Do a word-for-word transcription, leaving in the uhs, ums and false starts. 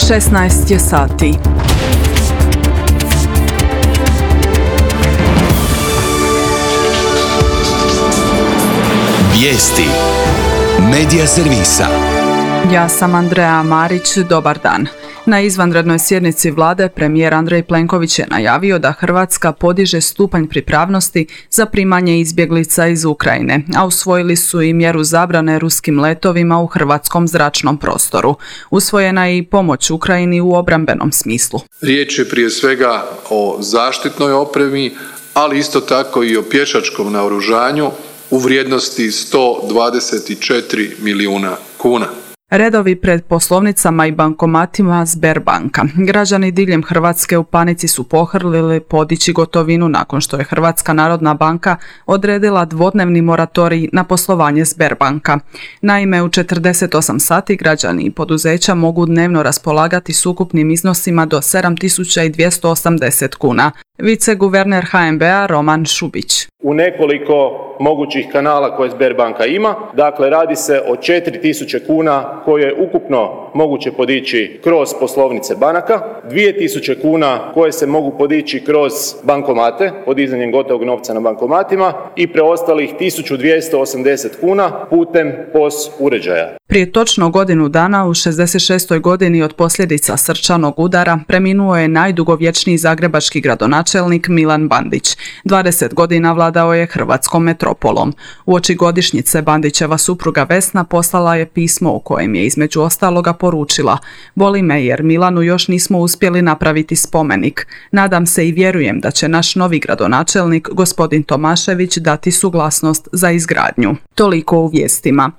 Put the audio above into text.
šesnaest je sati. Vijesti Medija servisa. Ja sam Andreja Marić, dobar dan. Na izvanrednoj sjednici vlade premijer Andrej Plenković je najavio da Hrvatska podiže stupanj pripravnosti za primanje izbjeglica iz Ukrajine, a usvojili su i mjeru zabrane ruskim letovima u hrvatskom zračnom prostoru. Usvojena je i pomoć Ukrajini u obrambenom smislu. Riječ je prije svega o zaštitnoj opremi, ali isto tako i o pješačkom naoružanju u vrijednosti sto dvadeset četiri milijuna kuna. Redovi pred poslovnicama i bankomatima Sberbanka. Građani diljem Hrvatske u panici su pohrlili podići gotovinu nakon što je Hrvatska narodna banka odredila dvodnevni moratorij na poslovanje Sberbanka. Naime, u četrdeset osam sati građani i poduzeća mogu dnevno raspolagati s ukupnim iznosima do sedam tisuća dvjesto osamdeset kuna. Viceguverner ha en be a Roman Šubić. U nekoliko mogućih kanala koje Sberbanka ima, dakle radi se o četiri tisuće kuna koje je ukupno moguće podići kroz poslovnice banaka, dvije tisuće kuna koje se mogu podići kroz bankomate, podizanjem gotovog novca na bankomatima i preostalih tisuću dvjesto osamdeset kuna putem P O S uređaja. Prije točno godinu dana, u šezdeset šestoj godini od posljedica srčanog udara, preminuo je najdugovječniji zagrebački gradonačelnik Milan Bandić. dvadeset godina vladao je hrvatskom metropolom. Uoči godišnjice Bandićeva supruga Vesna poslala je pismo u kojem je između ostaloga poručila: "Boli me jer Milanu još nismo uspjeli napraviti spomenik. Nadam se i vjerujem da će naš novi gradonačelnik, gospodin Tomašević, dati suglasnost za izgradnju." Toliko u vijestima.